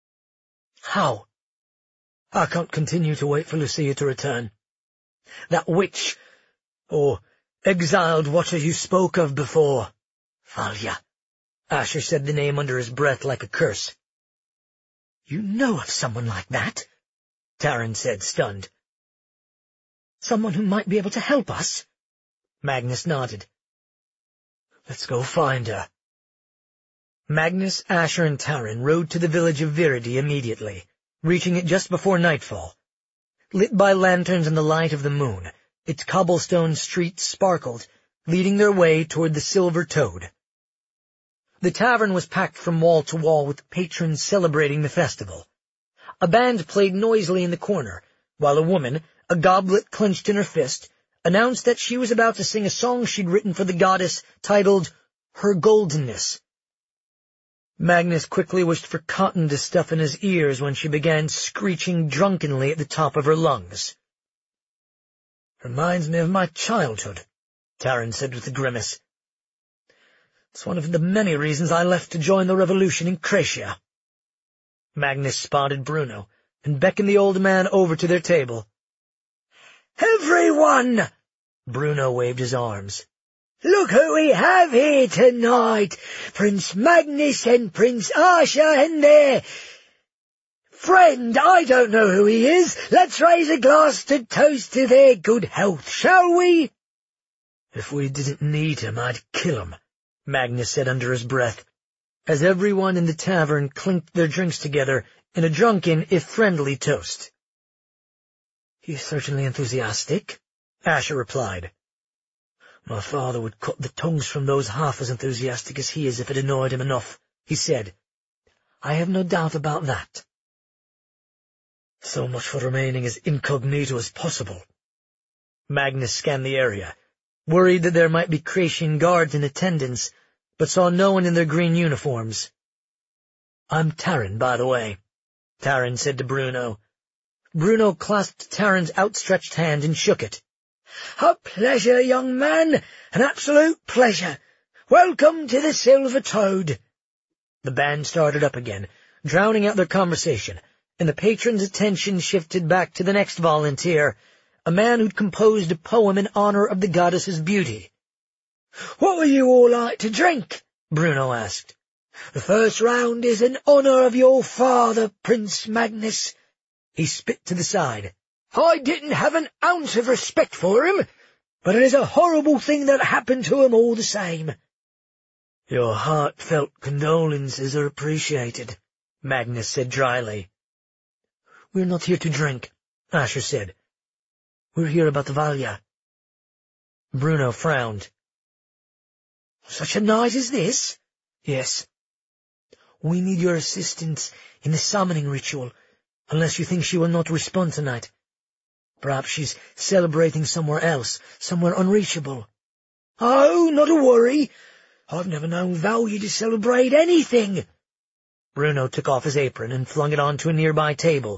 How? I can't continue to wait for Lucia to return. That witch, or exiled watcher you spoke of before, Valia. Asher said the name under his breath like a curse. You know of someone like that? Taran said, stunned. Someone who might be able to help us? Magnus nodded. Let's go find her. Magnus, Asher, and Taran rode to the village of Viridi immediately, reaching it just before nightfall. Lit by lanterns and the light of the moon, its cobblestone streets sparkled, leading their way toward the Silver Toad. The tavern was packed from wall to wall with patrons celebrating the festival. A band played noisily in the corner, while a woman, a goblet clenched in her fist, announced that she was about to sing a song she'd written for the goddess titled Her Goldenness. Magnus quickly wished for cotton to stuff in his ears when she began screeching drunkenly at the top of her lungs. Reminds me of my childhood, Taran said with a grimace. It's one of the many reasons I left to join the revolution in Cracia. Magnus spotted Bruno and beckoned the old man over to their table. Everyone! Bruno waved his arms. Look who we have here tonight! Prince Magnus and Prince Asher and their friend. I don't know who he is. Let's raise a glass to toast to their good health, shall we? If we didn't need him, I'd kill him, Magnus said under his breath, as everyone in the tavern clinked their drinks together in a drunken, if friendly, toast. He's certainly enthusiastic, Asher replied. My father would cut the tongues from those half as enthusiastic as he is if it annoyed him enough, he said. I have no doubt about that. So much for remaining as incognito as possible. Magnus scanned the area, worried that there might be Cracian guards in attendance, but saw no one in their green uniforms. I'm Taran, by the way, Taran said to Bruno. Bruno clasped Taran's outstretched hand and shook it. A pleasure, young man, an absolute pleasure. Welcome to the Silver Toad. The band started up again, drowning out their conversation, and the patron's attention shifted back to the next volunteer, a man who'd composed a poem in honor of the goddess's beauty. What would you all like to drink? Bruno asked. The first round is in honor of your father, Prince Magnus. He spit to the side. I didn't have an ounce of respect for him, but it is a horrible thing that happened to him all the same. Your heartfelt condolences are appreciated, Magnus said dryly. We're not here to drink, Asher said. We're here about the Valia. Bruno frowned. Such a night as this? Yes. We need your assistance in the summoning ritual, unless you think she will not respond tonight. Perhaps she's celebrating somewhere else, somewhere unreachable. Oh, not a worry. I've never known Valia to celebrate anything. Bruno took off his apron and flung it onto a nearby table.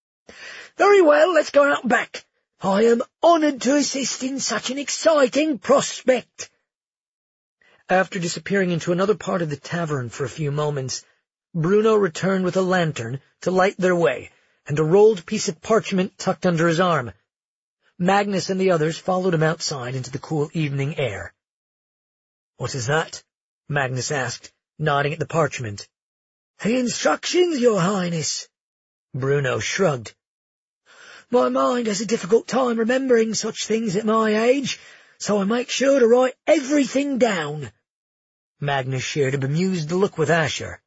Very well, let's go out back. I am honoured to assist in such an exciting prospect. After disappearing into another part of the tavern for a few moments, Bruno returned with a lantern to light their way, and a rolled piece of parchment tucked under his arm. Magnus and the others followed him outside into the cool evening air. What is that? Magnus asked, nodding at the parchment. The instructions, Your Highness. Bruno shrugged. My mind has a difficult time remembering such things at my age, so I make sure to write everything down. Magnus shared a bemused look with Asher.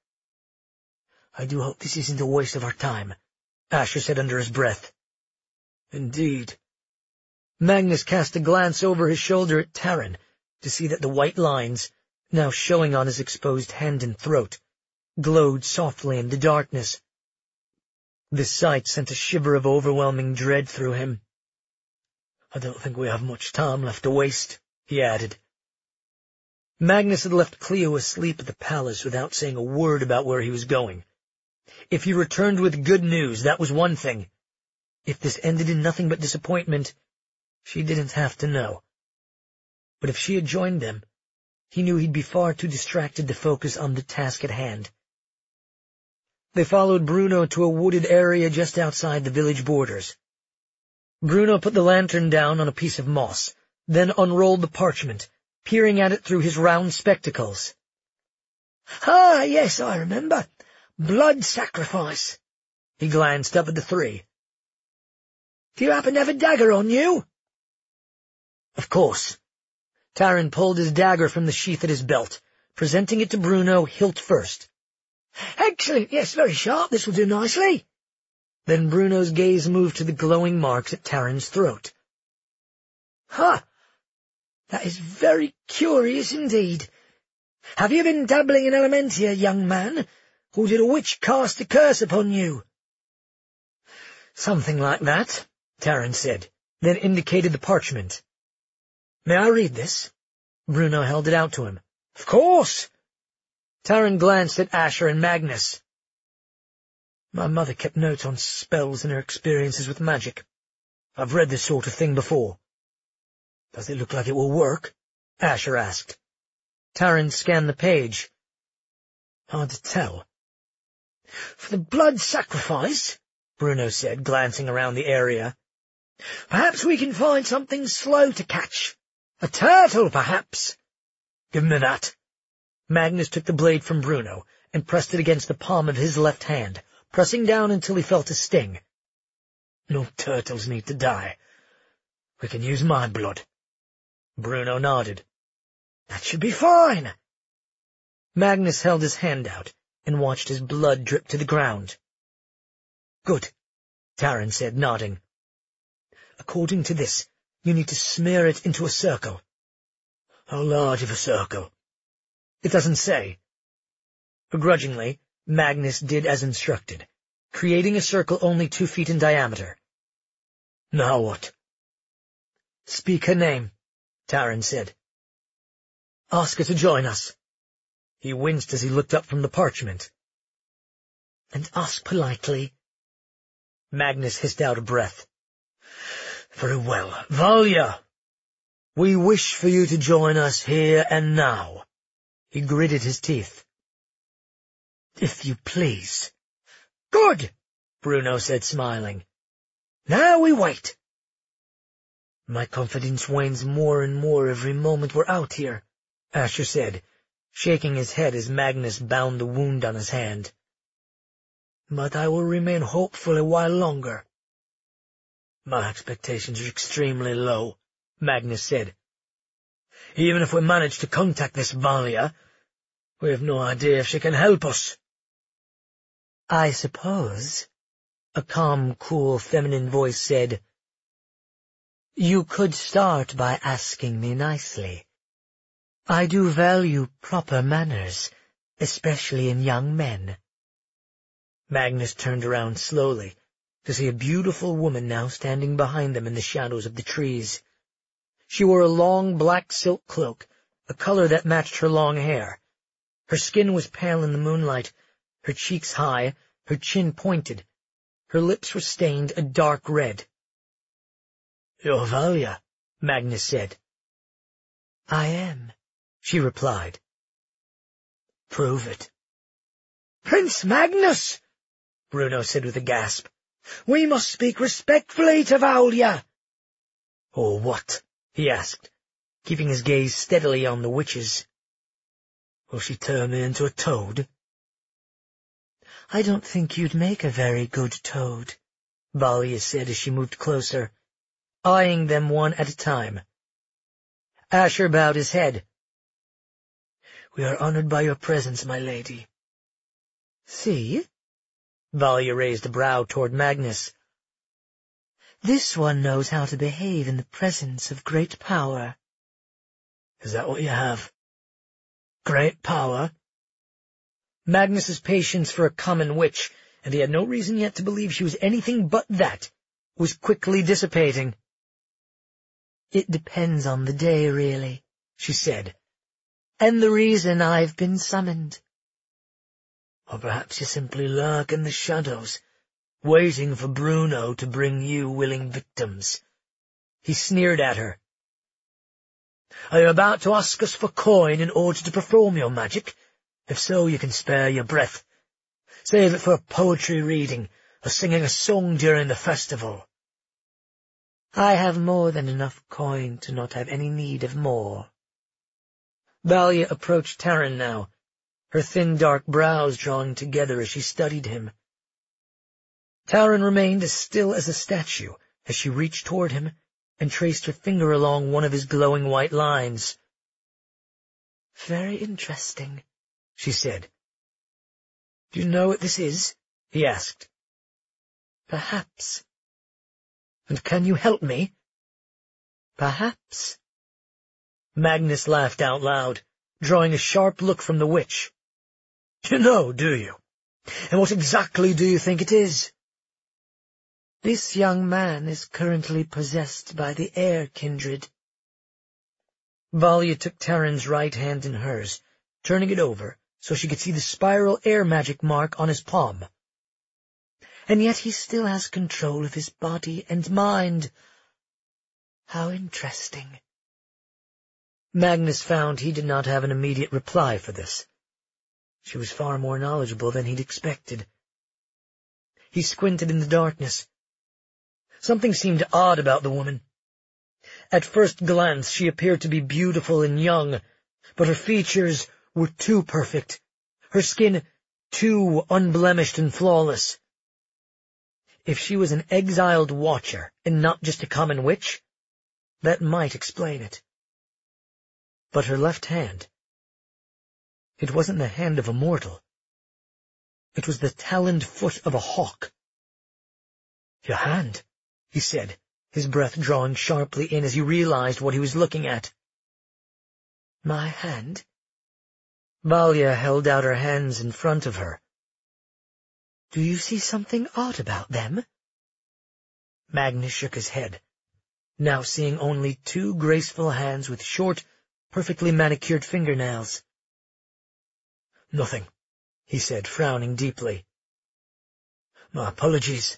I do hope this isn't a waste of our time, Asher said under his breath. Indeed. Magnus cast a glance over his shoulder at Taran to see that the white lines, now showing on his exposed hand and throat, glowed softly in the darkness. This sight sent a shiver of overwhelming dread through him. I don't think we have much time left to waste, he added. Magnus had left Cleo asleep at the palace without saying a word about where he was going. If he returned with good news, that was one thing. If this ended in nothing but disappointment, she didn't have to know. But if she had joined them, he knew he'd be far too distracted to focus on the task at hand. They followed Bruno to a wooded area just outside the village borders. Bruno put the lantern down on a piece of moss, then unrolled the parchment, peering at it through his round spectacles. Ah, yes, I remember. Blood sacrifice. He glanced up at the three. Do you happen to have a dagger on you? Of course. Taran pulled his dagger from the sheath at his belt, presenting it to Bruno hilt first. Excellent, yes, very sharp, this will do nicely. Then Bruno's gaze moved to the glowing marks at Taran's throat. Ha! Huh. That is very curious indeed. Have you been dabbling in Elementia, young man, or did a witch cast a curse upon you? Something like that, Taran said, then indicated the parchment. May I read this? Bruno held it out to him. Of course. Taran glanced at Asher and Magnus. My mother kept notes on spells and her experiences with magic. I've read this sort of thing before. Does it look like it will work? Asher asked. Taran scanned the page. Hard to tell. For the blood sacrifice, Bruno said, glancing around the area. Perhaps we can find something slow to catch. A turtle, perhaps. Give me that. Magnus took the blade from Bruno and pressed it against the palm of his left hand, pressing down until he felt a sting. No turtles need to die. We can use my blood. Bruno nodded. That should be fine. Magnus held his hand out and watched his blood drip to the ground. Good, Taran said, nodding. According to this, you need to smear it into a circle. How large of a circle? It doesn't say. Begrudgingly, Magnus did as instructed, creating a circle only two feet in diameter. Now what? Speak her name, Taran said. Ask her to join us. He winced as he looked up from the parchment. And ask politely. Magnus hissed out a breath. Very well, Valya. We wish for you to join us here and now. He gritted his teeth. If you please. Good, Bruno said, smiling. Now we wait. My confidence wanes more and more every moment we're out here, Asher said, shaking his head as Magnus bound the wound on his hand. But I will remain hopeful a while longer. My expectations are extremely low, Magnus said. Even if we manage to contact this Valya, we have no idea if she can help us. I suppose, a calm, cool, feminine voice said, you could start by asking me nicely. I do value proper manners, especially in young men. Magnus turned around slowly to see a beautiful woman now standing behind them in the shadows of the trees. She wore a long black silk cloak, a color that matched her long hair. Her skin was pale in the moonlight, her cheeks high, her chin pointed. Her lips were stained a dark red. You're Valya, Magnus said. I am, she replied. Prove it. Prince Magnus, Bruno said with a gasp. We must speak respectfully to Valya. Or what? He asked, keeping his gaze steadily on the witches. Will she turn me into a toad? I don't think you'd make a very good toad, Valya said as she moved closer, eyeing them one at a time. Asher bowed his head. "We are honored by your presence, my lady." "See?" Valya raised a brow toward Magnus. "This one knows how to behave in the presence of great power." "Is that what you have? Great power?" Magnus's patience for a common witch, and he had no reason yet to believe she was anything but that, was quickly dissipating. "It depends on the day, really," she said, "and the reason I've been summoned." "Or perhaps you simply lurk in the shadows, waiting for Bruno to bring you willing victims." He sneered at her. "Are you about to ask us for coin in order to perform your magic? If so, you can spare your breath. Save it for a poetry reading, or singing a song during the festival." "I have more than enough coin to not have any need of more." Valya approached Taran now, her thin dark brows drawing together as she studied him. Taran remained as still as a statue as she reached toward him and traced her finger along one of his glowing white lines. "Very interesting," she said. "Do you know what this is?" he asked. "Perhaps." "And can you help me?" "Perhaps." Magnus laughed out loud, drawing a sharp look from the witch. "You know, do you? And what exactly do you think it is?" "This young man is currently possessed by the air kindred." Valya took Taran's right hand in hers, turning it over so she could see the spiral air magic mark on his palm. "And yet he still has control of his body and mind. How interesting." Magnus found he did not have an immediate reply for this. She was far more knowledgeable than he'd expected. He squinted in the darkness. Something seemed odd about the woman. At first glance she appeared to be beautiful and young, but her features were too perfect, her skin too unblemished and flawless. If she was an exiled watcher and not just a common witch, that might explain it. But her left hand, it wasn't the hand of a mortal. It was the taloned foot of a hawk. "Your hand," he said, his breath drawing sharply in as he realized what he was looking at. "My hand?" Valya held out her hands in front of her. "Do you see something odd about them?" Magnus shook his head, now seeing only two graceful hands with short, perfectly manicured fingernails. "Nothing," he said, frowning deeply. "My apologies."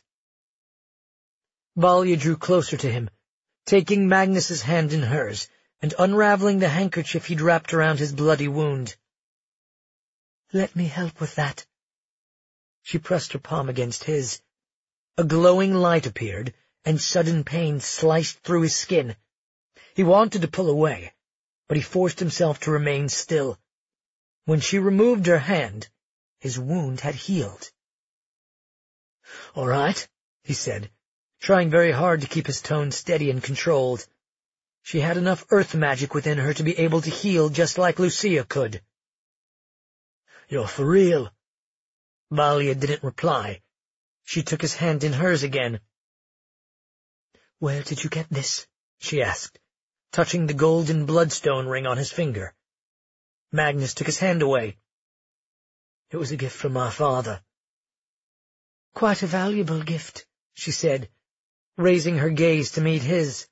Valya drew closer to him, taking Magnus's hand in hers and unraveling the handkerchief he'd wrapped around his bloody wound. "Let me help with that." She pressed her palm against his. A glowing light appeared, and sudden pain sliced through his skin. He wanted to pull away, but he forced himself to remain still. When she removed her hand, his wound had healed. "All right," he said, trying very hard to keep his tone steady and controlled. She had enough earth magic within her to be able to heal just like Lucia could. "You're for real?" Valya didn't reply. She took his hand in hers again. "Where did you get this?" she asked, touching the golden bloodstone ring on his finger. Magnus took his hand away. "It was a gift from my father." "Quite a valuable gift," she said, raising her gaze to meet his.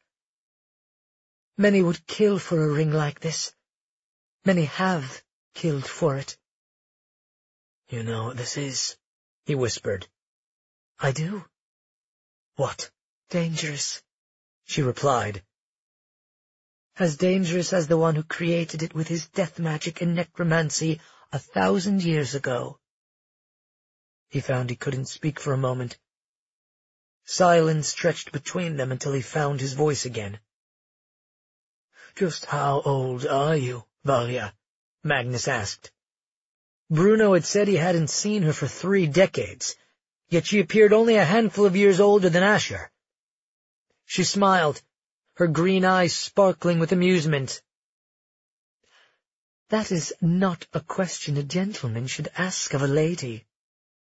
"Many would kill for a ring like this. Many have killed for it." "You know what this is?" he whispered. "I do." "What?" "Dangerous," she replied. "As dangerous as the one who created it with his death magic and necromancy a thousand years ago." He found he couldn't speak for a moment. Silence stretched between them until he found his voice again. "Just how old are you, Valya?" Magnus asked. Bruno had said he hadn't seen her for three decades, yet she appeared only a handful of years older than Asher. She smiled, her green eyes sparkling with amusement. That is not a question a gentleman should ask of a lady.